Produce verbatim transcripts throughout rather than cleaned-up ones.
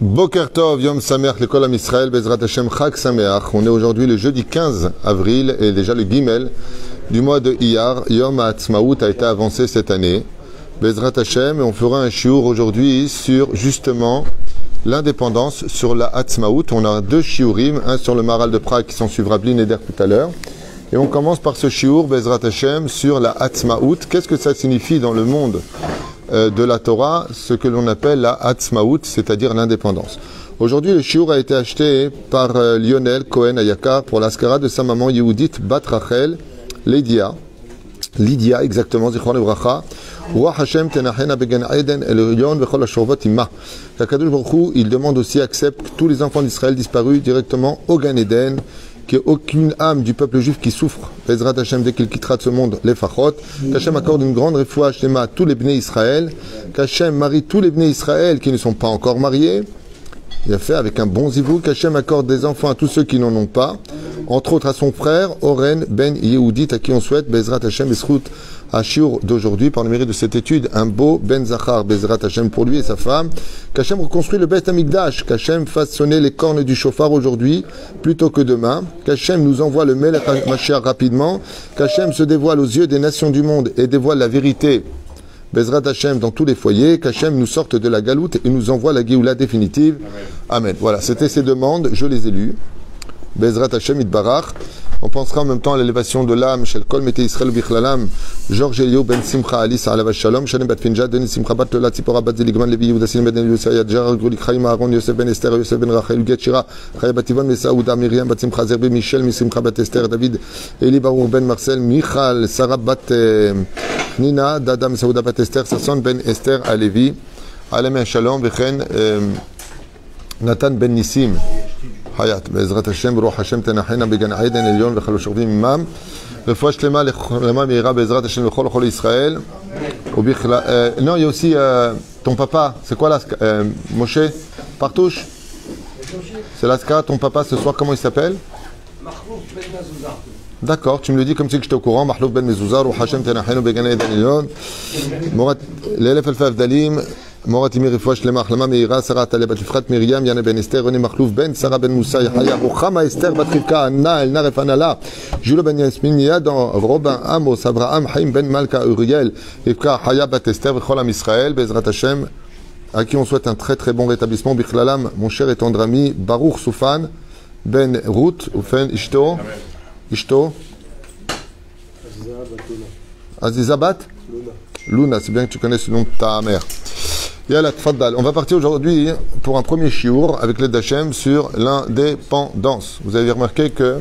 Boker Tov, Yom Sameach, l'école Am Israël, Bezrat Hashem, Chag Sameach. On est aujourd'hui le jeudi quinze avril et déjà le Gimel du mois de Iyar. Yom HaAtzmaout a été avancé cette année. Bezrat Hashem, et on fera un shiur aujourd'hui sur justement l'indépendance, sur la Hatzmaout. On a deux shiurim, un sur le Maral de Prague qui s'en suivra Bli Neder tout à l'heure. Et on commence par ce shiur, Bezrat Hashem, sur la Hatzmaout. Qu'est-ce que ça signifie dans le monde euh, de la Torah, ce que l'on appelle la Hatzmaout, c'est-à-dire l'indépendance. Aujourd'hui, le shiur a été acheté par euh, Lionel Cohen Ayakar pour l'Askara de sa maman Yehudit Bat Rachel, Lydia. Lydia, exactement, Zichron Livracha. Roi Hashem tenachena began Eden el Rion vechol hashorvot imma. Qu'Akadosh Baruch Hu, il demande aussi, accepte que tous les enfants d'Israël disparus directement au Gan Eden, qu'il n'y ait aucune âme du peuple juif qui souffre. Bezrat Hashem, dès qu'il quittera de ce monde, les fachot. Qu'Hashem accorde une grande refoua shlema à tous les bnei Israël. Qu'Hashem marie tous les bnei Israël qui ne sont pas encore mariés. Il a fait avec un bon zivou. Qu'Hashem accorde des enfants à tous ceux qui n'en ont pas. Entre autres à son frère, Oren Ben Yehudit, à qui on souhaite Bezrat Hashem Esrout Ashur d'aujourd'hui, par le mérite de cette étude, un beau Ben Zachar, Bezrat Hashem pour lui et sa femme. Qu'Hashem reconstruit le Beth Amikdash, qu'Hashem fasse sonner les cornes du chauffard aujourd'hui, plutôt que demain. Qu'Hashem nous envoie le Melech HaMashiach rapidement. Qu'Hashem se dévoile aux yeux des nations du monde et dévoile la vérité, Bezrat Hashem, dans tous les foyers. Qu'Hashem nous sorte de la galoute et nous envoie la Géoula définitive. Amen. Voilà, c'était ces demandes, je les ai lues. Bezrat Hashem Itbarach. On pensera en même temps à l'élévation de l'âme chez le Kol Mete Israël Bichlalam, Georges Elio Ben Simcha Alice Alav Shalom, Shanem Bat Finja, Denis Simcha Bat Lola Tzipora Bat Zeligman Levi Yehuda Silim Ben Eliosaya Yadjar Grulik Chaim Aaron Yosef Ben Esther Yosef Ben Rachel Uget Shira Chaya Bat Ivon Mesaouda Miriam Bat Simcha Zerbi Michel Misimcha Bat Esther David Eli Baruch Ben Marcel Michal Sarah Bat Nina Dada Mesaouda Bat Esther Sasson Ben Esther Alevi Alem Shalom Vechen Nathan Ben Nissim Hayat, Bezrat Hashem, Ruach Hashem, Tenachena, Began Aiden, Elion, Vechalo Shorvim, Imam. Le fois Shlema, Lema, Meira, Bezrat Hashem, Vechol, Chol Israël. Non, il y a aussi euh, ton papa, c'est quoi là, euh, Moshe Partouche? C'est l'Aska, ton papa ce soir, comment il s'appelle? Mahlouf Ben Mezuzah. D'accord, tu me le dis comme si j'étais au courant. Mahlouf Ben Mezuzah, Ruach Hashem, Tenachena, Began Aiden, Elion. Morat, l'élève Elfaf Dalim. Morat Imir Refouach Lema Achlama Meira Sarah Taleb Bat Yifrat Miriam Yana Ben Esther René Makhlouf Ben Sarah Ben Moussa Yahya Ruchama Esther Bat Rivka Anna El Naref Anala Julo Ben Yasmin Yadan Robin Amos Abraham Haim Ben Malka Uriel Rivka Haya Bat Esther Vechol Am Israël Bezrat Hashem, à qui on souhaite un très très bon rétablissement. Bichlalam, mon cher et tendre ami Baruch Soufan Ben Ruth Ufen Ishto Ishto Aziza Bat Luna, c'est bien que tu connais ce nom de ta mère. Yalla, tfaddal. On va partir aujourd'hui pour un premier shiur avec l'aide d'Hachem sur l'indépendance. Vous avez remarqué que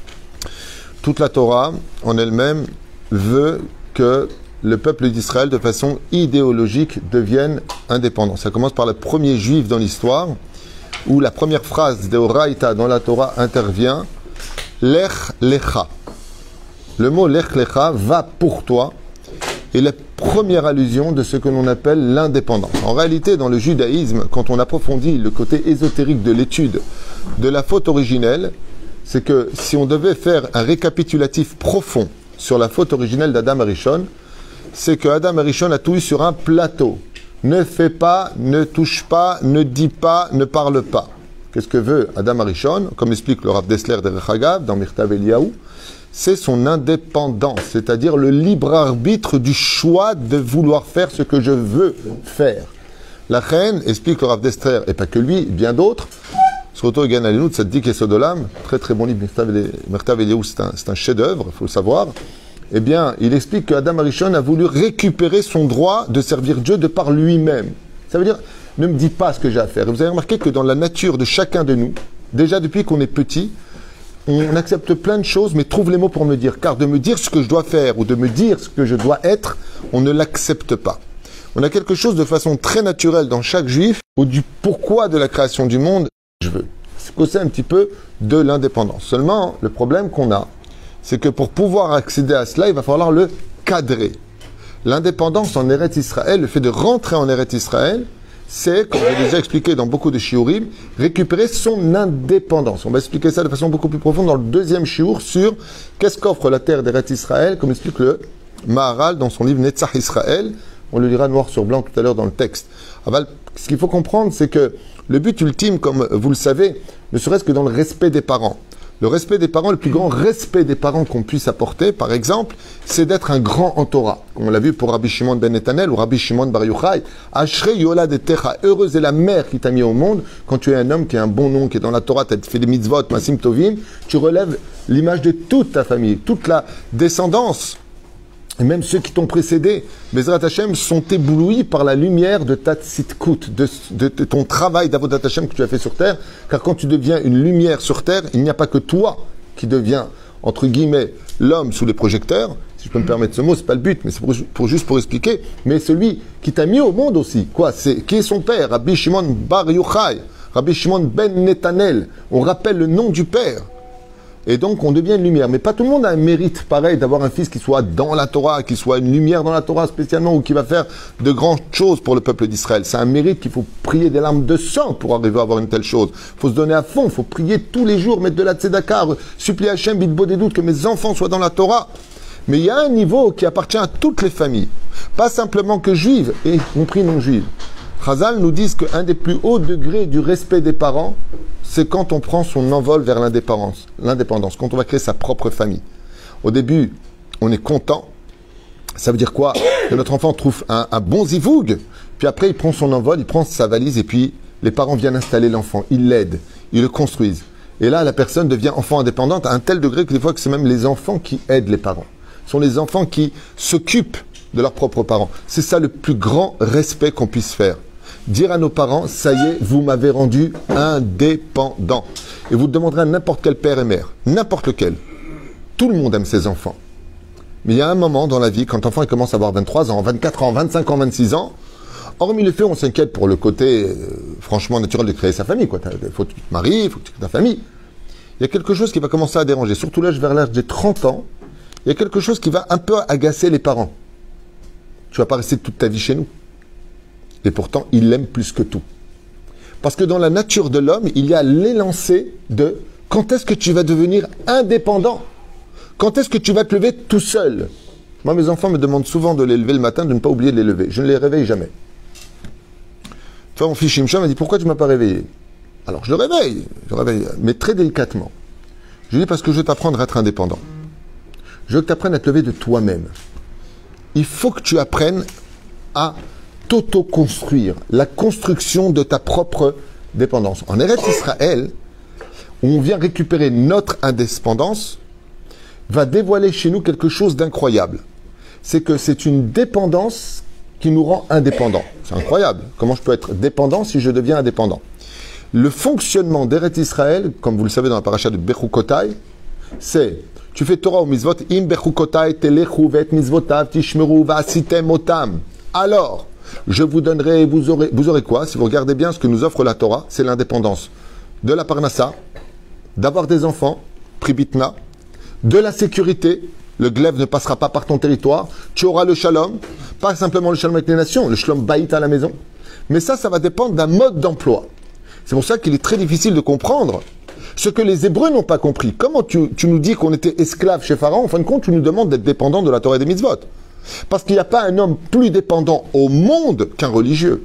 toute la Torah en elle-même veut que le peuple d'Israël, de façon idéologique, devienne indépendant. Ça commence par le premier juif dans l'histoire, où la première phrase de Oraïta dans la Torah intervient, Lech Lecha. Le mot Lech Lecha va pour toi. Et la première allusion de ce que l'on appelle l'indépendance. En réalité, dans le judaïsme, quand on approfondit le côté ésotérique de l'étude de la faute originelle, c'est que si on devait faire un récapitulatif profond sur la faute originelle d'Adam Arishon, c'est que Adam Arishon a tout eu sur un plateau. Ne fais pas, ne touche pas, ne dis pas, ne parle pas. Qu'est-ce que veut Adam Arishon? Comme explique le Rav Dessler de Rechagav dans Mirtav Eliyahu, c'est son indépendance, c'est-à-dire le libre arbitre du choix de vouloir faire ce que je veux faire. La reine explique le Rav Dessler, et pas que lui, bien d'autres, surtout Egan Alinout, Tzaddik Yesod Olam, très très bon livre, Mirtav Eliyahu, c'est un, c'est un chef-d'œuvre, il faut le savoir. Eh bien, il explique qu'Adam Arishon a voulu récupérer son droit de servir Dieu de par lui-même. Ça veut dire, ne me dis pas ce que j'ai à faire. Et vous avez remarqué que dans la nature de chacun de nous, déjà depuis qu'on est petit, on accepte plein de choses, mais trouve les mots pour me dire. Car de me dire ce que je dois faire ou de me dire ce que je dois être, on ne l'accepte pas. On a quelque chose de façon très naturelle dans chaque juif, ou du pourquoi de la création du monde, je veux. C'est causer un petit peu de l'indépendance. Seulement, le problème qu'on a, c'est que pour pouvoir accéder à cela, il va falloir le cadrer. L'indépendance en Eretz Israël, le fait de rentrer en Eretz Israël, c'est, comme j'ai déjà expliqué dans beaucoup de shiurim, récupérer son indépendance. On va expliquer ça de façon beaucoup plus profonde dans le deuxième shiur sur qu'est-ce qu'offre la terre d'Eretz Israël, comme explique le Maharal dans son livre Netzach Israël. On le lira noir sur blanc tout à l'heure dans le texte. Aval, Ce qu'il faut comprendre, c'est que le but ultime, comme vous le savez, ne serait-ce que dans le respect des parents. Le respect des parents, le plus grand respect des parents qu'on puisse apporter, par exemple, c'est d'être un grand en Torah. Comme on l'a vu pour Rabbi Shimon ben Netanel ou Rabbi Shimon bar Yochai. Ashrei Yolad et Techa, heureuse est la mère qui t'a mis au monde. Quand tu es un homme qui a un bon nom, qui est dans la Torah, tu as fait des mitzvot, masim tovim, tu relèves l'image de toute ta famille, toute la descendance. Et même ceux qui t'ont précédé, Bezrat Hashem, sont éblouis par la lumière de ta tzidkut, de, de, de ton travail d'avodat Hashem que tu as fait sur terre. Car quand tu deviens une lumière sur terre, il n'y a pas que toi qui deviens, entre guillemets, l'homme sous les projecteurs. Si je peux me permettre ce mot, c'est pas le but, mais c'est pour, pour, juste pour expliquer. Mais celui qui t'a mis au monde aussi, quoi, c'est qui est son père, Rabbi Shimon bar Yochai, Rabbi Shimon ben Netanel. On rappelle le nom du père. Et donc, on devient une lumière. Mais pas tout le monde a un mérite pareil d'avoir un fils qui soit dans la Torah, qui soit une lumière dans la Torah spécialement, ou qui va faire de grandes choses pour le peuple d'Israël. C'est un mérite qu'il faut prier des larmes de sang pour arriver à avoir une telle chose. Il faut se donner à fond, il faut prier tous les jours, mettre de la tzedaka, supplier Hachem, bitbo des doutes, que mes enfants soient dans la Torah. Mais il y a un niveau qui appartient à toutes les familles. Pas simplement que juives, y compris non juives. Chazal nous dit qu'un des plus hauts degrés du respect des parents, c'est quand on prend son envol vers l'indépendance, l'indépendance, quand on va créer sa propre famille. Au début, on est content. Ça veut dire quoi? Que notre enfant trouve un, un bon zivoug, puis après il prend son envol, il prend sa valise, et puis les parents viennent installer l'enfant, ils l'aident, ils le construisent. Et là, la personne devient enfant indépendante à un tel degré que des fois que c'est même les enfants qui aident les parents. Ce sont les enfants qui s'occupent de leurs propres parents. C'est ça le plus grand respect qu'on puisse faire. Dire à nos parents, ça y est, vous m'avez rendu indépendant. Et vous demanderez à n'importe quel père et mère, n'importe lequel. Tout le monde aime ses enfants. Mais il y a un moment dans la vie, quand l'enfant il commence à avoir vingt-trois ans, vingt-quatre ans, vingt-cinq ans, vingt-six ans, hormis le fait où on s'inquiète pour le côté, euh, franchement, naturel de créer sa famille. Il faut que tu te maries, il faut que tu crées ta famille. Il y a quelque chose qui va commencer à déranger, surtout là, vers l'âge des trente ans, il y a quelque chose qui va un peu agacer les parents. Tu ne vas pas rester toute ta vie chez nous. Et pourtant, il l'aime plus que tout. Parce que dans la nature de l'homme, il y a l'élancé de quand est-ce que tu vas devenir indépendant? Quand est-ce que tu vas te lever tout seul? Moi, mes enfants me demandent souvent de les lever le matin, de ne pas oublier de les lever. Je ne les réveille jamais. Tu vois, mon fils Shimshon m'a dit, pourquoi tu ne m'as pas réveillé? Alors, je le réveille, je le réveille, mais très délicatement. Je lui dis, parce que je veux t'apprendre à être indépendant. Je veux que tu apprennes à te lever de toi-même. Il faut que tu apprennes à t'auto-construire, la construction de ta propre dépendance. En Eretz Israël, où on vient récupérer notre indépendance, va dévoiler chez nous quelque chose d'incroyable. C'est que c'est une dépendance qui nous rend indépendants. C'est incroyable. Comment je peux être dépendant si je deviens indépendant? Le fonctionnement d'Eretz Israël, comme vous le savez dans la paracha de Bechukotai, c'est tu fais Torah ou mitzvot, im Bechukotai telechu vet mitzvotav tishmeru va'asitem otam. Alors, je vous donnerai, vous aurez, vous aurez quoi? Si vous regardez bien ce que nous offre la Torah, c'est l'indépendance de la parnassa, d'avoir des enfants, pribitna, de la sécurité, le glaive ne passera pas par ton territoire, tu auras le shalom, pas simplement le shalom avec les nations, le shalom baït à la maison, mais ça, ça va dépendre d'un mode d'emploi. C'est pour ça qu'il est très difficile de comprendre ce que les Hébreux n'ont pas compris. Comment tu, tu nous dis qu'on était esclaves chez Pharaon, en fin de compte, tu nous demandes d'être dépendants de la Torah et des mitzvot. Parce qu'il n'y a pas un homme plus dépendant au monde qu'un religieux.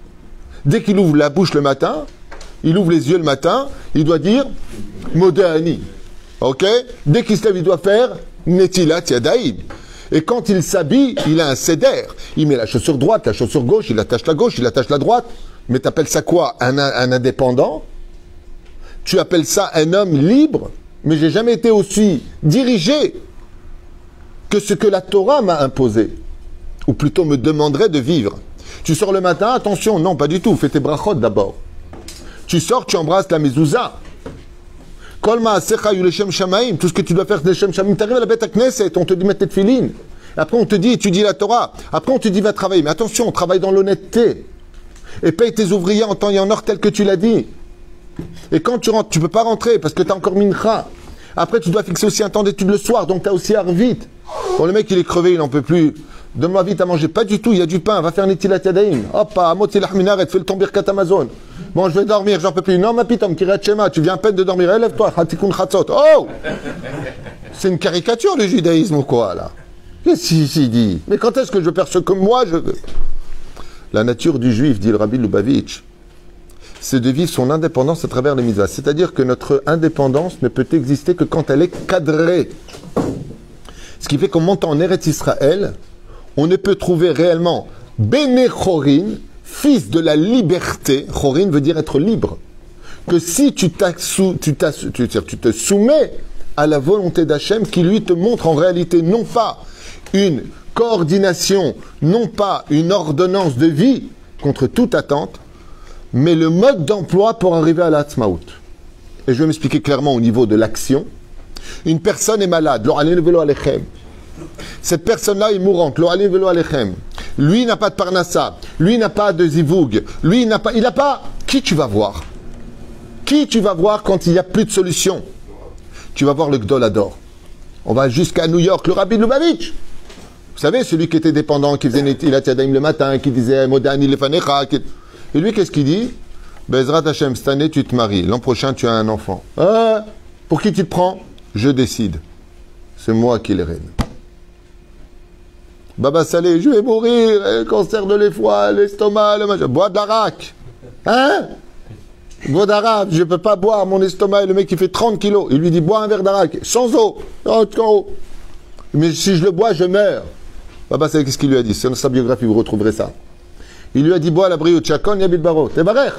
Dès qu'il ouvre la bouche le matin, il ouvre les yeux le matin, il doit dire Modéani. Ok? Dès qu'il se lève, il doit faire Netilat Yadaïm. Et quand il s'habille, il a un seder. Il met la chaussure droite, la chaussure gauche, il attache la gauche, il attache la droite. Mais tu appelles ça quoi? Un, un indépendant? Tu appelles ça un homme libre? Mais j'ai jamais été aussi dirigé que ce que la Torah m'a imposé, ou plutôt me demanderait de vivre. Tu sors le matin, attention, non, pas du tout, fais tes brachot d'abord. Tu sors, tu embrasses la mezouza. Kol ma'asecha yu leshem shamaim, tout ce que tu dois faire c'est leshem shamaim. Tu arrives à la bête à Knesset, on te dit mettre tes tefilines. Après on te dit étudie la Torah. Après on te dit va travailler. Mais attention, on travaille dans l'honnêteté. Et paye tes ouvriers en temps et en heure tel que tu l'as dit. Et quand tu rentres, tu ne peux pas rentrer parce que tu as encore mincha. Après tu dois fixer aussi un temps d'étude le soir, donc tu as aussi arvit. Bon, le mec, il est crevé, il n'en peut plus. Donne-moi vite à manger. Pas du tout, il y a du pain. Va faire Netilat Yadaïm. Hop, à Moti Lahminaret, fais le ton birkat Amazon. Bon, je vais dormir, j'en peux plus. Non, ma pitom, Kirat Shema, tu viens à peine de dormir. Élève-toi, Hatikun Chatzot. Oh! C'est une caricature, le judaïsme ou quoi, là? Qu'est-ce qu'il dit? Mais quand est-ce que je perds ce que moi je veux? La nature du juif, dit le Rabbi Lubavitch, c'est de vivre son indépendance à travers les mitzvahs. C'est-à-dire que notre indépendance ne peut exister que quand elle est cadrée. Ce qui fait qu'en montant en Eretz Israël, on ne peut trouver réellement Bene Chorin, fils de la liberté. Chorin veut dire être libre. Que si tu, tu, tu, tu te soumets à la volonté d'Hachem qui lui te montre en réalité non pas une coordination, non pas une ordonnance de vie contre toute attente, mais le mode d'emploi pour arriver à la Hatzmaout. Et je vais m'expliquer clairement au niveau de l'action. Une personne est malade, cette personne-là est mourante, lui n'a pas de parnassa, lui n'a pas de zivoug, lui n'a pas, il n'a pas, qui tu vas voir? Qui tu vas voir quand il n'y a plus de solution? Tu vas voir le Gdolador. On va jusqu'à New York, le Rabbi Lubavitch. Vous savez, celui qui était dépendant, qui faisait Netilat Yadayim le matin, qui disait Modani Lefanecha. Qui... Et lui, qu'est-ce qu'il dit? Bezrat Hashem, cette année, tu te maries. L'an prochain, tu as un enfant. Ah, pour qui tu te prends? Je décide. C'est moi qui les règne. Baba Salé, je vais mourir. Le cancer de l'effroi, l'estomac, le machin. Bois de l'arak. Hein? Bois d'arak. Je ne peux pas boire. Mon estomac, le mec qui fait trente kilos. Il lui dit, bois un verre d'arak. Sans eau. Oh, mais si je le bois, je meurs. Baba Salé, qu'est-ce qu'il lui a dit? C'est dans sa biographie, vous retrouverez ça. Il lui a dit, bois la brio, tchakon, yabit baro. T'es barère.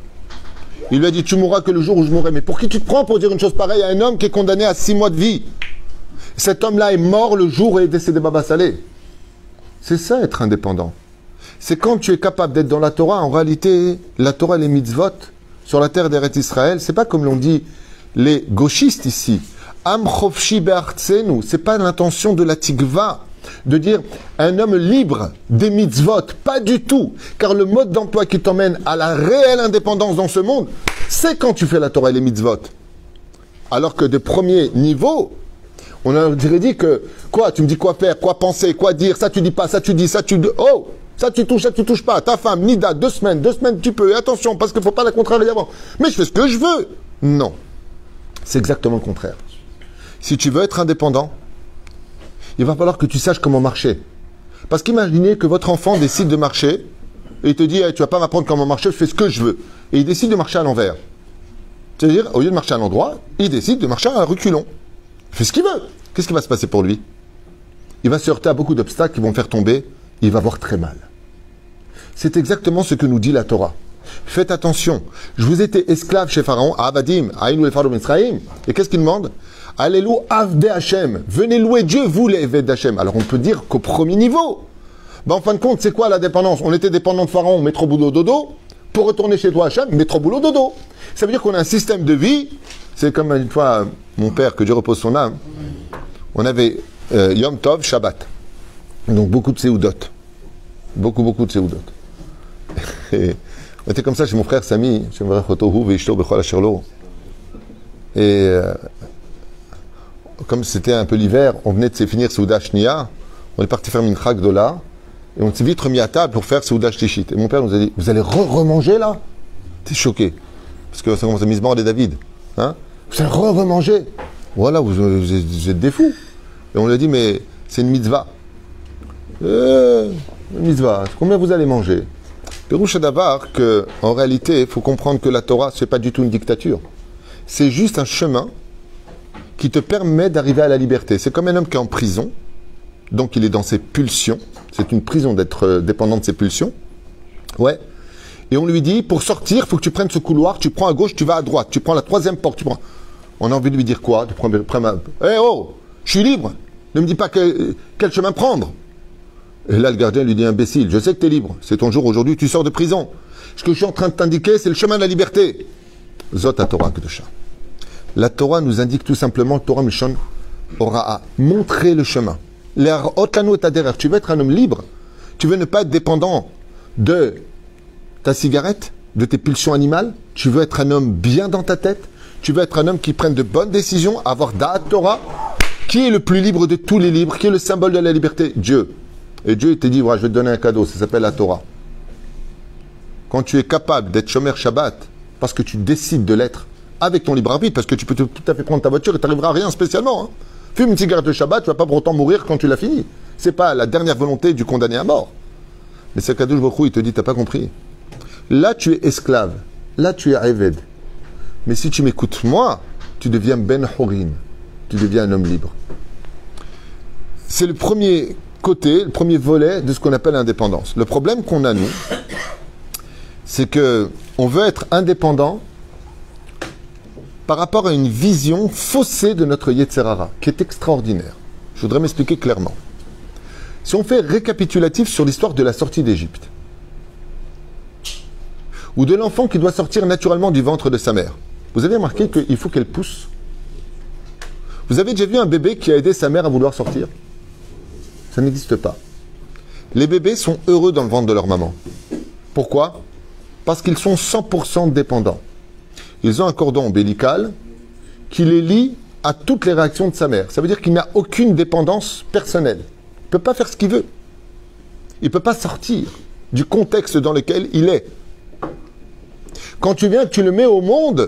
Il lui a dit, tu mourras que le jour où je mourrai. Mais pour qui tu te prends pour dire une chose pareille à un homme qui est condamné à six mois de vie? Cet homme-là est mort le jour où est décédé Baba Salé. C'est ça, être indépendant. C'est quand tu es capable d'être dans la Torah. En réalité, la Torah et les mitzvot sur la terre d'Eretz Israël, c'est pas comme l'ont dit les gauchistes ici. Am chofshi be'artzenu. C'est pas l'intention de la tikva de dire un homme libre des mitzvot. Pas du tout. Car le mode d'emploi qui t'emmène à la réelle indépendance dans ce monde, c'est quand tu fais la Torah et les mitzvot. Alors que de premier niveau, on aurait dit que, quoi, tu me dis quoi faire, quoi penser, quoi dire, ça tu dis pas, ça tu dis, ça tu... Oh, ça tu touches, ça tu touches pas. Ta femme, Nida, deux semaines, deux semaines tu peux. Et attention, parce qu'il ne faut pas la contrarier avant. Mais je fais ce que je veux. Non. C'est exactement le contraire. Si tu veux être indépendant, il va falloir que tu saches comment marcher. Parce qu'imaginez que votre enfant décide de marcher et il te dit, hey, tu vas pas m'apprendre comment marcher, je fais ce que je veux. Et il décide de marcher à l'envers. C'est-à-dire, au lieu de marcher à l'endroit, il décide de marcher à reculons. Il fait ce qu'il veut. Qu'est-ce qui va se passer pour lui? Il va se heurter à beaucoup d'obstacles qui vont le faire tomber. Il va avoir très mal. C'est exactement ce que nous dit la Torah. Faites attention. Je vous étais esclave chez Pharaon, à Abadim, à Inou et Pharaon Mitzraïm. Et qu'est-ce qu'il demande? Allélu Avde Hashem. Venez louer Dieu, vous les Eved d'Hachem. Alors on peut dire qu'au premier niveau. Ben, en fin de compte, c'est quoi la dépendance? On était dépendant de Pharaon, métro boulot dodo. Pour retourner chez toi, Hachem, métro boulot dodo. Ça veut dire qu'on a un système de vie. C'est comme une fois, mon père, que Dieu repose son âme, on avait euh, Yom Tov, Shabbat. Donc beaucoup de séoudot. Beaucoup, beaucoup de séoudot. Et on était comme ça chez mon frère Sami, chez mon frère Et euh, comme c'était un peu l'hiver, on venait de se finir Souda Shnia, on est parti faire Mincha Gdola, et on s'est vite remis à table pour faire Souda Shlishit. Et mon père nous a dit, vous allez re-remanger là? T'es choqué. Parce que ça commence à Mizmor et David. Hein? Vous allez re-remanger? Voilà, vous, vous, vous êtes des fous. Et on lui a dit, mais c'est une mitzvah. Euh, une mitzvah, combien vous allez manger? Pérouche d'Avar, qu'en réalité, il faut comprendre que la Torah, ce n'est pas du tout une dictature. C'est juste un chemin qui te permet d'arriver à la liberté. C'est comme un homme qui est en prison, donc il est dans ses pulsions. C'est une prison d'être dépendant de ses pulsions. Ouais. Et on lui dit, pour sortir, il faut que tu prennes ce couloir, tu prends à gauche, tu vas à droite, tu prends la troisième porte, tu prends... On a envie de lui dire quoi? Tu prends, prends ma... Eh oh, je suis libre. Ne me dis pas que, quel chemin prendre. Et là, le gardien lui dit, imbécile, je sais que tu es libre. C'est ton jour aujourd'hui, tu sors de prison. Ce que je suis en train de t'indiquer, c'est le chemin de la liberté. Zot à Torah Kedusha. La Torah nous indique tout simplement, Torah Mishon Ora'a, montrer le chemin. Tu veux être un homme libre, tu veux ne pas être dépendant de ta cigarette, de tes pulsions animales, tu veux être un homme bien dans ta tête, tu veux être un homme qui prenne de bonnes décisions, avoir Da'at Torah. Qui est le plus libre de tous les libres? Qui est le symbole de la liberté? Dieu. Et Dieu te dit, voilà, je vais te donner un cadeau, ça s'appelle la Torah. Quand tu es capable d'être Shomer Shabbat, parce que tu décides de l'être, avec ton libre arbitre, parce que tu peux tout à fait prendre ta voiture et tu n'arriveras à rien spécialement. Hein. Fume une cigarette de Shabbat, tu ne vas pas pour autant mourir quand tu l'as fini. Ce n'est pas la dernière volonté du condamné à mort. Mais c'est Kadosh Baruch Hu, il te dit, t'as pas compris. Là, tu es esclave. Là, tu es Eved. Mais si tu m'écoutes, moi, tu deviens Ben Horin. Tu deviens un homme libre. C'est le premier côté, le premier volet de ce qu'on appelle l'indépendance. Le problème qu'on a, nous, c'est que on veut être indépendant par rapport à une vision faussée de notre Yetzer Hara, qui est extraordinaire. Je voudrais m'expliquer clairement. Si on fait récapitulatif sur l'histoire de la sortie d'Égypte, ou de l'enfant qui doit sortir naturellement du ventre de sa mère, vous avez remarqué qu'il faut qu'elle pousse. Vous avez déjà vu un bébé qui a aidé sa mère à vouloir sortir? Ça n'existe pas. Les bébés sont heureux dans le ventre de leur maman. Pourquoi? Parce qu'ils sont cent pour cent dépendants. Ils ont un cordon ombilical qui les lie à toutes les réactions de sa mère. Ça veut dire qu'il n'a aucune dépendance personnelle. Il ne peut pas faire ce qu'il veut. Il ne peut pas sortir du contexte dans lequel il est. Quand tu viens, tu le mets au monde,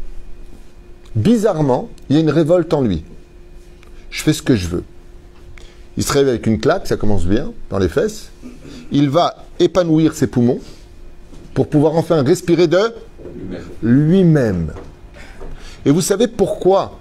bizarrement, il y a une révolte en lui. Je fais ce que je veux. Il se réveille avec une claque, ça commence bien, dans les fesses. Il va épanouir ses poumons pour pouvoir enfin respirer de lui-même. Et vous savez pourquoi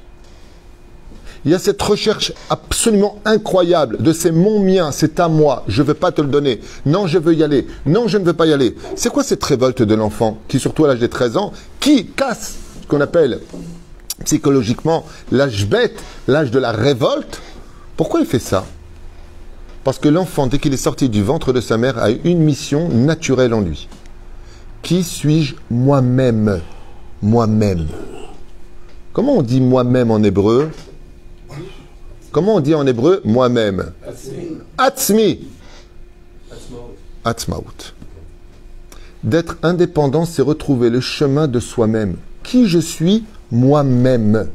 il y a cette recherche absolument incroyable de c'est mon mien, c'est à moi, je ne veux pas te le donner. Non, je veux y aller. Non, je ne veux pas y aller. C'est quoi cette révolte de l'enfant qui, surtout à l'âge de treize ans, qui casse ce qu'on appelle psychologiquement l'âge bête, l'âge de la révolte? Pourquoi il fait ça? Parce que l'enfant, dès qu'il est sorti du ventre de sa mère, a une mission naturelle en lui. Qui suis-je moi-même? Moi-même. Comment on dit moi-même en hébreu? Comment on dit en hébreu moi-même? Atzmi. Atzmaout. D'être indépendant, c'est retrouver le chemin de soi-même. Qui je suis moi-même?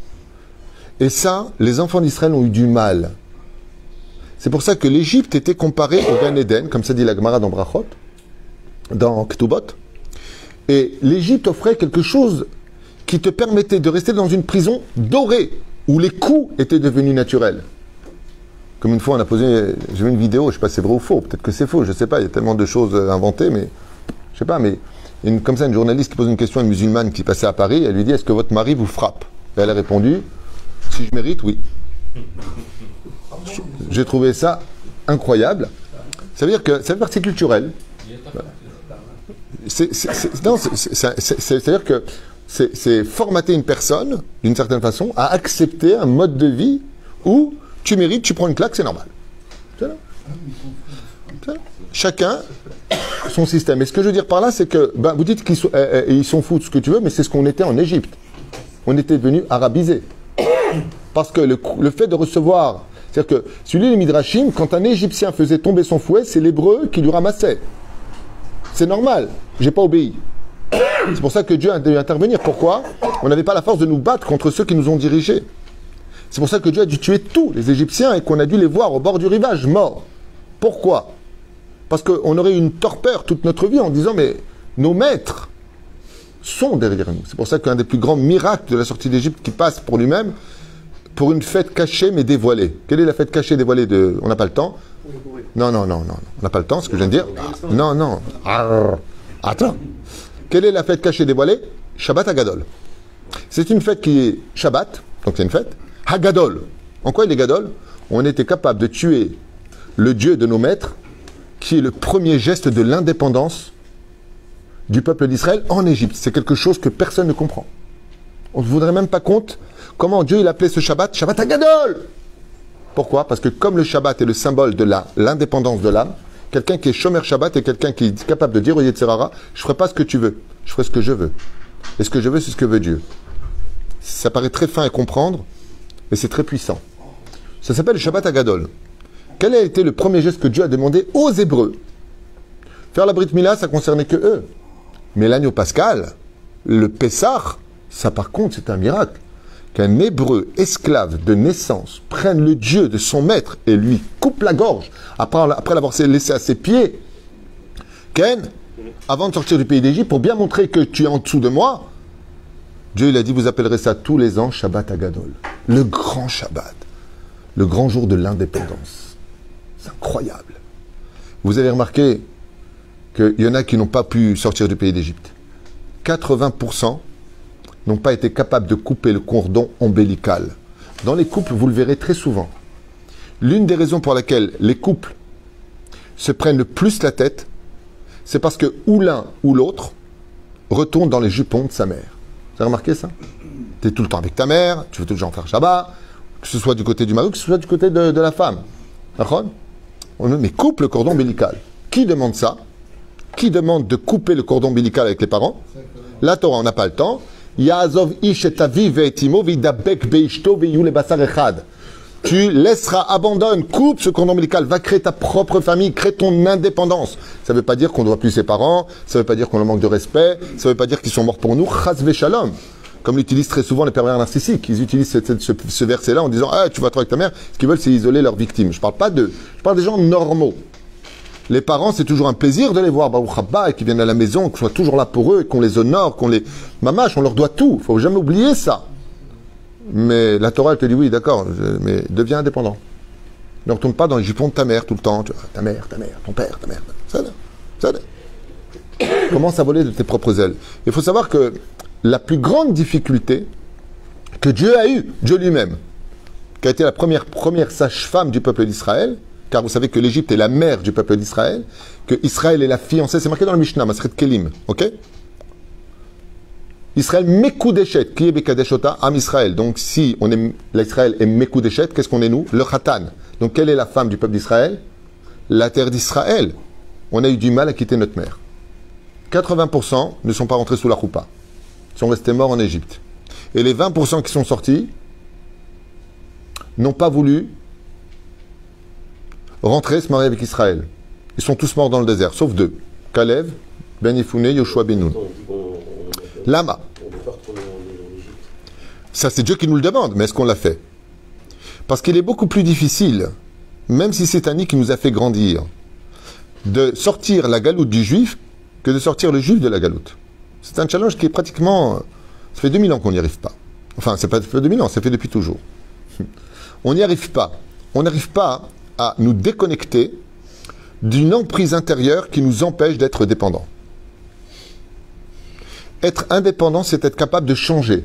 Et ça, les enfants d'Israël ont eu du mal. C'est pour ça que l'Égypte était comparée au Gan Eden, comme ça dit la Gemara dans Brachot, dans Ktubot. Et l'Égypte offrait quelque chose qui te permettait de rester dans une prison dorée, où les coups étaient devenus naturels. Comme une fois, on a posé, j'ai vu une vidéo, je ne sais pas si c'est vrai ou faux, peut-être que c'est faux, je ne sais pas, il y a tellement de choses inventées, mais je ne sais pas, mais une, comme ça, une journaliste qui pose une question à une musulmane qui passait à Paris, elle lui dit, est-ce que votre mari vous frappe? Et elle a répondu, si je mérite, oui. J'ai trouvé ça incroyable. Ça veut dire que ça fait partie culturelle. C'est-à-dire que c'est formater une personne, d'une certaine façon, à accepter un mode de vie où tu mérites, tu prends une claque, c'est normal. C'est là. C'est là. Chacun son système. Et ce que je veux dire par là, c'est que ben, vous dites qu'ils sont, euh, ils sont fous de ce que tu veux, mais c'est ce qu'on était en Égypte. On était devenu arabisés. Parce que le, le fait de recevoir, c'est-à-dire que, si vous lisez les Midrashim, quand un Égyptien faisait tomber son fouet, c'est l'Hébreu qui lui ramassait. C'est normal, j'ai pas obéi. C'est pour ça que Dieu a dû intervenir. Pourquoi? On n'avait pas la force de nous battre contre ceux qui nous ont dirigés. C'est pour ça que Dieu a dû tuer tous les Égyptiens et qu'on a dû les voir au bord du rivage, morts. Pourquoi? Parce qu'on aurait eu une torpeur toute notre vie en disant, mais nos maîtres sont derrière nous. C'est pour ça qu'un des plus grands miracles de la sortie d'Égypte qui passe pour lui-même, pour une fête cachée mais dévoilée. Quelle est la fête cachée dévoilée de... On n'a pas le temps? Non, non, non, non. On n'a pas le temps, ce que je viens de dire. Non, non. Attends. Quelle est la fête cachée dévoilée? Shabbat Hagadol. C'est une fête qui est Shabbat, donc c'est une fête. Hagadol. En quoi il est Gadol? On était capable de tuer le Dieu de nos maîtres, qui est le premier geste de l'indépendance du peuple d'Israël en Égypte. C'est quelque chose que personne ne comprend. On ne se voudrait même pas compte comment Dieu il appelait ce Shabbat Shabbat Hagadol. Pourquoi? Parce que comme le Shabbat est le symbole de la, l'indépendance de l'âme, quelqu'un qui est Shomer Shabbat est quelqu'un qui est capable de dire au Yetzer Hara, je ne ferai pas ce que tu veux, je ferai ce que je veux. Et ce que je veux, c'est ce que veut Dieu. Ça paraît très fin à comprendre, mais c'est très puissant. Ça s'appelle le Shabbat Hagadol. Quel a été le premier geste que Dieu a demandé aux Hébreux? Faire la Brit Mila, ça concernait que eux. Mais l'agneau pascal, le Pessah, ça par contre, c'est un miracle. Qu'un Hébreu esclave de naissance prenne le Dieu de son maître et lui coupe la gorge après, après l'avoir laissé à ses pieds. Ken, avant de sortir du pays d'Égypte, pour bien montrer que tu es en dessous de moi, Dieu il a dit, vous appellerez ça tous les ans Shabbat Hagadol. Le grand Shabbat. Le grand jour de l'indépendance. C'est incroyable. Vous avez remarqué qu'il y en a qui n'ont pas pu sortir du pays d'Égypte. quatre-vingts pour cent n'ont pas été capables de couper le cordon ombilical. Dans les couples, vous le verrez très souvent. L'une des raisons pour laquelle les couples se prennent le plus la tête, c'est parce que ou l'un ou l'autre retourne dans les jupons de sa mère. Vous avez remarqué ça? Tu es tout le temps avec ta mère, tu veux toujours faire Shabbat, que ce soit du côté du mari, que ce soit du côté de, de la femme. Mais coupe le cordon ombilical. Qui demande ça? Qui demande de couper le cordon ombilical avec les parents? La Torah, on n'a pas le temps. Tu laisseras, abandonne, coupe ce cordon ombilical, va créer ta propre famille, crée ton indépendance. Ça ne veut pas dire qu'on ne doit plus ses parents, ça ne veut pas dire qu'on leur manque de respect, ça ne veut pas dire qu'ils sont morts pour nous. Chas v'shalom. Comme l'utilisent très souvent les pervers narcissiques. Ils utilisent ce, ce, ce verset-là en disant ah, tu vas trop avec ta mère. Ce qu'ils veulent, c'est isoler leurs victimes. Je ne parle pas d'eux, je parle des gens normaux. Les parents, c'est toujours un plaisir de les voir, Baruch Haba, et qu'ils viennent à la maison, qu'on soit toujours là pour eux, et qu'on les honore, qu'on les... Mamache, on leur doit tout. Il ne faut jamais oublier ça. Mais la Torah, elle te dit oui, d'accord, mais deviens indépendant. Ne retourne pas dans les jupons de ta mère tout le temps. Tu vois, ta mère, ta mère, ton père, ta mère. Ça, ça. Commence à voler de tes propres ailes. Il faut savoir que la plus grande difficulté que Dieu a eue, Dieu lui-même, qui a été la première, première sage-femme du peuple d'Israël, car vous savez que l'Égypte est la mère du peuple d'Israël, que Israël est la fiancée, c'est marqué dans le Mishnah, Maseret Kelim, ok? Israël Mekoudeshet, qui est Bekadeshota, Am Israël. Donc si on est, l'Israël est Mekoudeshet, qu'est-ce qu'on est nous? Le Khatan. Donc quelle est la femme du peuple d'Israël? La terre d'Israël. On a eu du mal à quitter notre mère. quatre-vingts pour cent ne sont pas rentrés sous la choupa. Ils sont restés morts en Égypte. Et les vingt pour cent qui sont sortis n'ont pas voulu rentrer se marier avec Israël. Ils sont tous morts dans le désert, sauf deux. Kalev, Ben Yefouné, Yoshua Ben Nun. Lama. Ça, c'est Dieu qui nous le demande, mais est-ce qu'on l'a fait? Parce qu'il est beaucoup plus difficile, même si c'est Annie qui nous a fait grandir, de sortir la galoute du juif que de sortir le juif de la galoute. C'est un challenge qui est pratiquement... Ça fait deux mille ans qu'on n'y arrive pas. Enfin, c'est pas fait deux mille ans, c'est fait depuis toujours. On n'y arrive pas. On n'arrive pas à nous déconnecter d'une emprise intérieure qui nous empêche d'être dépendants. Être indépendant, c'est être capable de changer.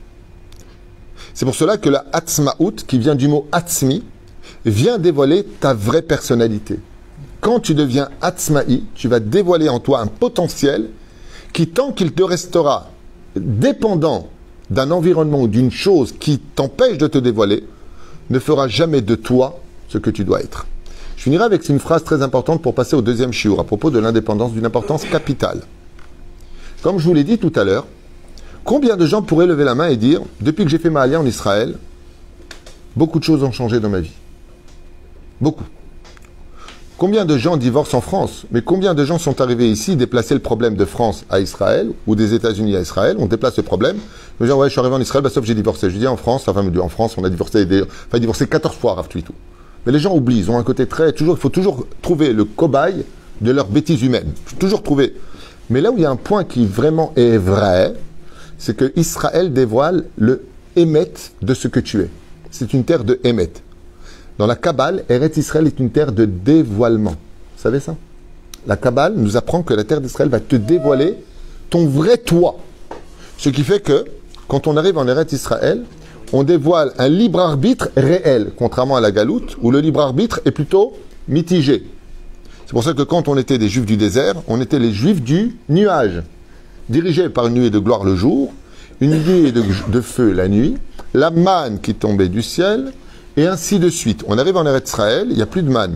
C'est pour cela que la Atzmaout, qui vient du mot Atzmi, vient dévoiler ta vraie personnalité. Quand tu deviens Atzmaï, tu vas dévoiler en toi un potentiel qui, tant qu'il te restera dépendant d'un environnement ou d'une chose qui t'empêche de te dévoiler, ne fera jamais de toi ce que tu dois être. Je finirai avec une phrase très importante pour passer au deuxième shiur à propos de l'indépendance, d'une importance capitale. Comme je vous l'ai dit tout à l'heure, combien de gens pourraient lever la main et dire « Depuis que j'ai fait ma alia en Israël, beaucoup de choses ont changé dans ma vie. » Beaucoup. Combien de gens divorcent en France? Mais combien de gens sont arrivés ici, déplacer le problème de France à Israël ou des États-Unis à Israël? On déplace le problème. Je me dis, ouais, je suis arrivé en Israël, bah, sauf que j'ai divorcé. Je dis en France, enfin, en France, on a divorcé, des, enfin, divorcé quatorze fois, Rav Twitou. Mais les gens oublient, ils ont un côté très, toujours, il faut toujours trouver le cobaye de leur bêtise humaine. Toujours trouver. Mais là où il y a un point qui vraiment est vrai, c'est que Israël dévoile le émet de ce que tu es. C'est une terre de émet. Dans la Kabbale, Eretz Israël est une terre de dévoilement. Vous savez ça? La Kabbale nous apprend que la terre d'Israël va te dévoiler ton vrai toi. Ce qui fait que, quand on arrive en Eretz Israël, on dévoile un libre arbitre réel, contrairement à la Galoute, où le libre arbitre est plutôt mitigé. C'est pour ça que quand on était des Juifs du désert, on était les Juifs du nuage, dirigés par une nuée de gloire le jour, une nuée de, de feu la nuit, la manne qui tombait du ciel, et ainsi de suite. On arrive en Eretz Israël, il n'y a plus de manne.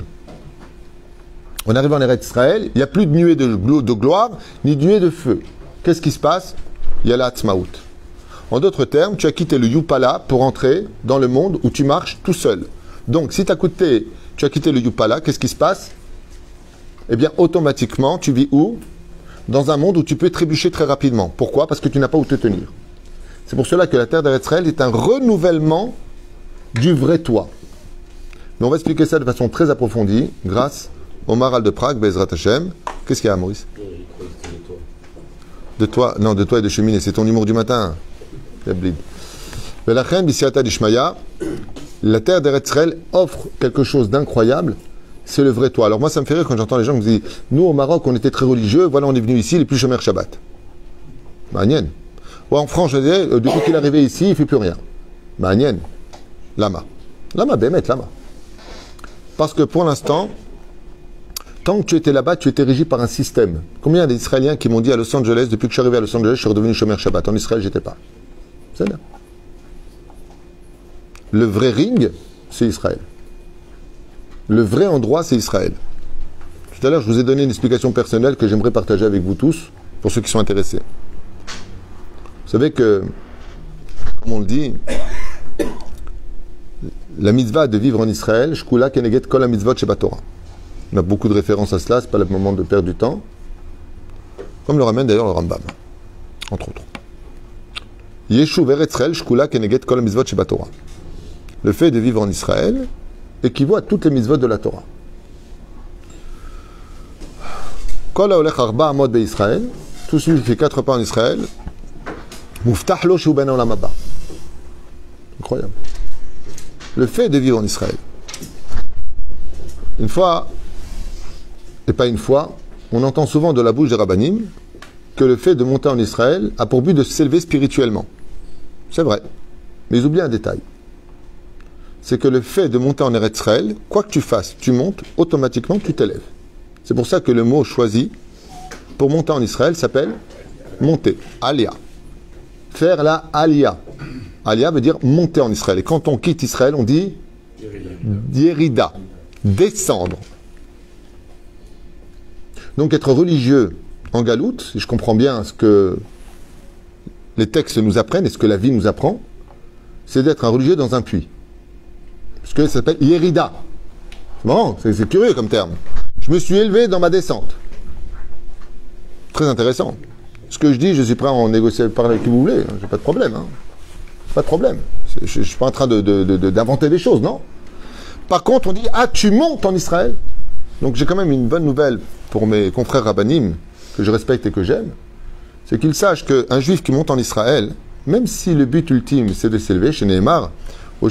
On arrive en Eretz Israël, il n'y a plus de nuée de, de gloire, ni de nuée de feu. Qu'est-ce qui se passe? Il y a la Hatzmaout. En d'autres termes, tu as quitté le Yupala pour entrer dans le monde où tu marches tout seul. Donc, si t'as quitté, tu as quitté le Yupala, qu'est-ce qui se passe? Eh bien, automatiquement, tu vis où? Dans un monde où tu peux trébucher très rapidement. Pourquoi? Parce que tu n'as pas où te tenir. C'est pour cela que la terre d'Eretz Israël est un renouvellement du vrai toi. Mais on va expliquer ça de façon très approfondie grâce au Maral de Prague, Bezrat Hashem. Qu'est-ce qu'il y a, Maurice? De toi, non, de toi et de cheminée. C'est ton humour du matin. La terre d'Eretz Israël offre quelque chose d'incroyable c'est le vrai toi. Alors moi, ça me fait rire quand j'entends les gens qui me disent, nous au Maroc, on était très religieux, voilà, on est venu ici, il n'est plus chômeur Shabbat. Manienne. Ou en France, je disais, euh, depuis qu'il est arrivé ici, il ne fait plus rien. Manienne. Lama. Lama, Bémet, Lama. Parce que pour l'instant, tant que tu étais là-bas, tu étais régi par un système. Combien d'Israéliens qui m'ont dit à Los Angeles, depuis que je suis arrivé à Los Angeles, je suis redevenu chômeur Shabbat. En Israël, j'étais pas. C'est là. Le vrai ring, c'est Israël. Le vrai endroit, c'est Israël. Tout à l'heure, je vous ai donné une explication personnelle que j'aimerais partager avec vous tous, pour ceux qui sont intéressés. Vous savez que, comme on le dit, la mitzvah de vivre en Israël, Shkula Keneget Kol HaMitzvot Shebatorah. On a beaucoup de références à cela, c'est pas le moment de perdre du temps. Comme le ramène d'ailleurs le Rambam, entre autres. Yeshuv Eretz Israël, Shkula Keneget Kol HaMitzvot Shebatorah. Le fait de vivre en Israël équivaut à toutes les mitzvot de la Torah. Kol haolech arba amot be'Israël, tout celui qui fait quatre pas en Israël, muftach lo shehu ben olam haba. Incroyable. Le fait de vivre en Israël. Une fois, et pas une fois, on entend souvent de la bouche des rabbanim que le fait de monter en Israël a pour but de s'élever spirituellement. C'est vrai, mais ils oublient un détail. C'est que le fait de monter en Eretz Israël, quoi que tu fasses, tu montes, automatiquement tu t'élèves. C'est pour ça que le mot choisi pour monter en Israël s'appelle monter, Aliyah. Faire la Aliyah. Aliyah veut dire monter en Israël. Et quand on quitte Israël, on dit Yerida, descendre. Donc être religieux en galoute, si je comprends bien ce que les textes nous apprennent et ce que la vie nous apprend, c'est d'être un religieux dans un puits. Parce que ça s'appelle Yerida. C'est marrant, c'est, c'est curieux comme terme. Je me suis élevé dans ma descente. Très intéressant. Ce que je dis, je suis prêt à en négocier, parler avec qui vous voulez. J'ai pas de problème. Hein. Pas de problème. Je ne suis pas en train de, de, de, d'inventer des choses, non? Par contre, on dit, ah, tu montes en Israël. Donc j'ai quand même une bonne nouvelle pour mes confrères rabbanim, que je respecte et que j'aime. C'est qu'ils sachent qu'un juif qui monte en Israël, même si le but ultime, c'est de s'élever, chez Nehemar, le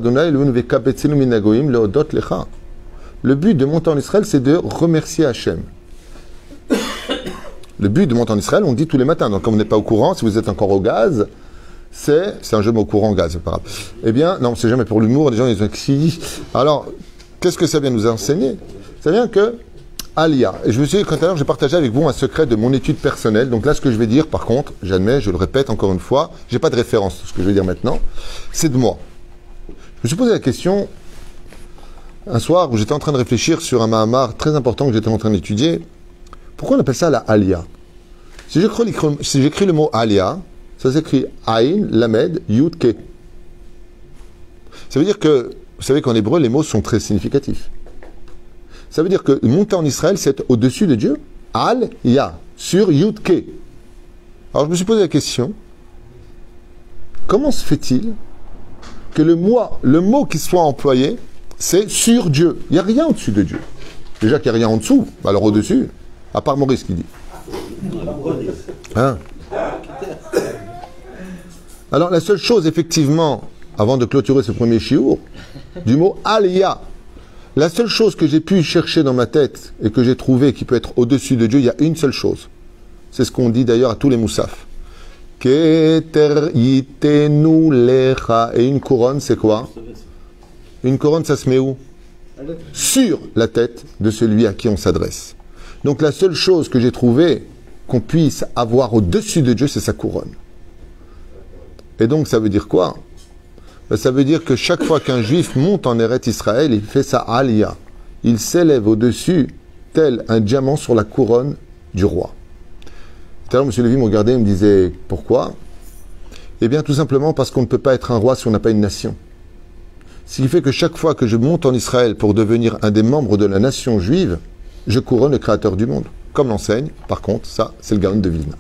but de monter en Israël, c'est de remercier Hachem. Le but de monter en Israël, on dit tous les matins. Donc, comme vous n'êtes pas au courant, si vous êtes encore au gaz, c'est... C'est un jeu au courant, gaz, c'est pas grave. Eh bien, non, c'est jamais pour l'humour. Les gens, ils ont dit... Alors, qu'est-ce que ça vient nous enseigner? Ça vient que... Aliyah. Et je me suis dit, tout à l'heure, j'ai partagé avec vous un secret de mon étude personnelle. Donc là, ce que je vais dire, par contre, j'admets, je le répète encore une fois, j'ai pas de référence, ce que je vais dire maintenant, c'est de moi. Je me suis posé la question, un soir où j'étais en train de réfléchir sur un mahamar très important que j'étais en train d'étudier. Pourquoi on appelle ça la Aliyah? Si j'écris, si j'écris le mot Aliyah, ça s'écrit Aïn, Lamed, Yud, Ke. Ça veut dire que, vous savez qu'en hébreu, les mots sont très significatifs. Ça veut dire que monter en Israël, c'est au-dessus de Dieu. Al-Ya, sur Yud, Ke. Alors je me suis posé la question, comment se fait-il que le mot, le mot qui soit employé, c'est sur Dieu. Il n'y a rien au-dessus de Dieu. Déjà qu'il n'y a rien en dessous, alors au-dessus, à part Maurice qui dit. Hein? Alors la seule chose, effectivement, avant de clôturer ce premier chiour, du mot Aliyah, la seule chose que j'ai pu chercher dans ma tête et que j'ai trouvé qui peut être au-dessus de Dieu, il y a une seule chose. C'est ce qu'on dit d'ailleurs à tous les moussafs. Keter yitenu lecha. Et une couronne, c'est quoi? Une couronne, ça se met où? Sur la tête de celui à qui on s'adresse. Donc la seule chose que j'ai trouvée qu'on puisse avoir au-dessus de Dieu, c'est sa couronne. Et donc ça veut dire quoi? Ben, ça veut dire que chaque fois qu'un juif monte en Eretz Israël, il fait sa aliyah. Il s'élève au-dessus, tel un diamant sur la couronne du roi. Tout à l'heure, M. Lévy me regardait et me disait, pourquoi? Eh bien, tout simplement parce qu'on ne peut pas être un roi si on n'a pas une nation. Ce qui fait que chaque fois que je monte en Israël pour devenir un des membres de la nation juive, je couronne le Créateur du monde. Comme l'enseigne, par contre, ça, c'est le Gaon de Vilna.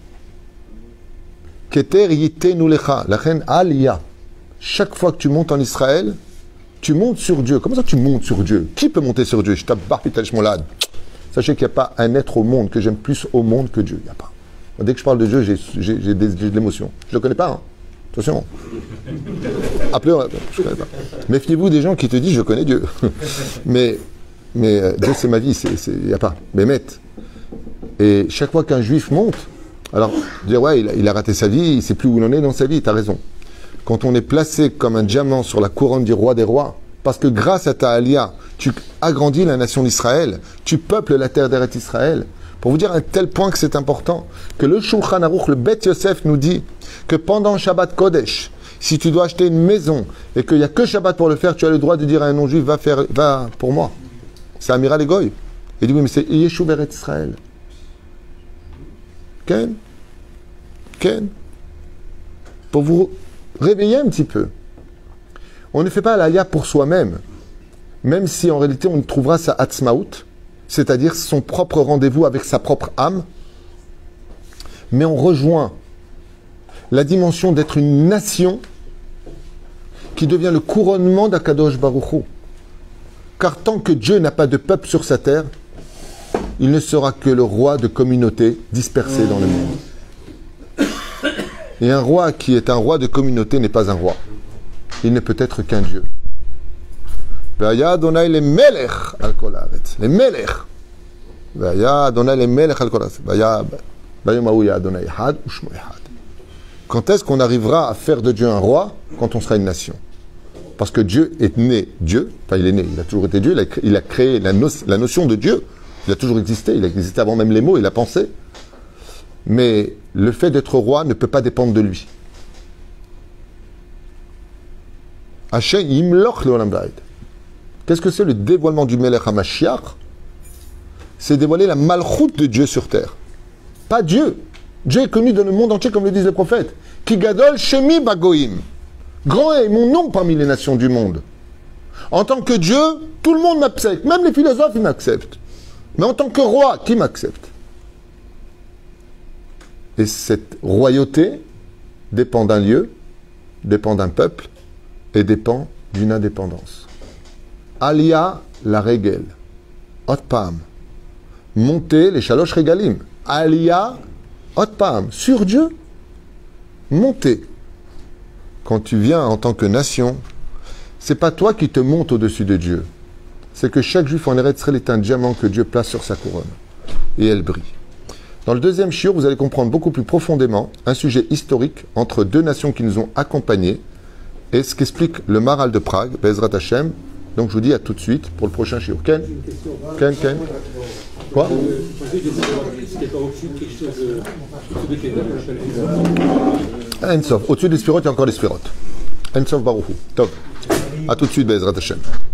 Keter yitenu lecha, lachen aliyah. Chaque fois que tu montes en Israël, tu montes sur Dieu. Comment ça tu montes sur Dieu? Qui peut monter sur Dieu? Je Sachez qu'il n'y a pas un être au monde que j'aime plus au monde que Dieu. Il n'y a pas. Dès que je parle de Dieu, j'ai, j'ai, j'ai, des, j'ai de l'émotion. Je ne le connais pas, hein. Attention. Appelez, je ne connais pas. Méfiez-vous des gens qui te disent je connais Dieu. Mais mais euh, Dieu c'est ma vie, il n'y a pas. Bémet. Et chaque fois qu'un juif monte, alors, dire ouais, il a, il a raté sa vie, il ne sait plus où il en est dans sa vie, tu as raison. Quand on est placé comme un diamant sur la couronne du roi des rois, parce que grâce à ta alia, tu agrandis la nation d'Israël, tu peuples la terre d'Eretz Israël. Pour vous dire à un tel point que c'est important, que le Shulchan Aruch, le Bet Yosef nous dit que pendant Shabbat Kodesh, si tu dois acheter une maison et qu'il n'y a que Shabbat pour le faire, tu as le droit de dire à un non-juif, va faire, va pour moi. C'est Amiral Egoy. Il dit oui, mais c'est Yeshuv Eretz Israël. Ken, Ken, pour vous réveiller un petit peu. On ne fait pas l'alia pour soi-même, même si en réalité on trouvera sa atzmaout, c'est-à-dire son propre rendez-vous avec sa propre âme, mais on rejoint la dimension d'être une nation qui devient le couronnement d'Akadosh Baruch Hu. Car tant que Dieu n'a pas de peuple sur sa terre, il ne sera que le roi de communautés dispersées dans le monde. Et un roi qui est un roi de communauté n'est pas un roi. Il ne peut être qu'un Dieu. Vaya Adonai le melech al kol haaretz. Le melech. Vaya Adonai le melech al kol haaretz. Vaya Bayomahu Adonai Ehad u'shmo Ehad. Quand est-ce qu'on arrivera à faire de Dieu un roi? Quand on sera une nation. Parce que Dieu est né Dieu. Enfin, il est né. Il a toujours été Dieu. Il a créé, il a créé la, no- la notion de Dieu. Il a toujours existé, il a existé avant même les mots et la pensée. Mais le fait d'être roi ne peut pas dépendre de lui. Hachem yimloch leolam ba'ed. Qu'est-ce que c'est le dévoilement du Melech HaMashiach? C'est dévoiler la malchoute de Dieu sur terre. Pas Dieu. Dieu est connu dans le monde entier, comme le disent les prophètes. Ki gadol shemi bagoim. Grand est mon nom parmi les nations du monde. En tant que Dieu, tout le monde m'accepte. Même les philosophes, ils m'acceptent. Mais en tant que roi, qui m'accepte? Et cette royauté dépend d'un lieu, dépend d'un peuple et dépend d'une indépendance. Alia la régel. Otpam. Monter les shalosh regalim. Alia Otpam. Sur Dieu. Monter. Quand tu viens en tant que nation, c'est pas toi qui te montes au-dessus de Dieu. C'est que chaque juif en Eretz Israël est un diamant que Dieu place sur sa couronne. Et elle brille. Dans le deuxième shiur, vous allez comprendre beaucoup plus profondément un sujet historique entre deux nations qui nous ont accompagnés et ce qu'explique le Maral de Prague, Bezrat Hashem. Donc je vous dis à tout de suite pour le prochain shiur. Ken Ken Ken Quoi Ensof. Au-dessus des sphirotes, il y a encore les sphirotes. Ensof Baruchu. Top. À tout de suite, Bezrat Hashem.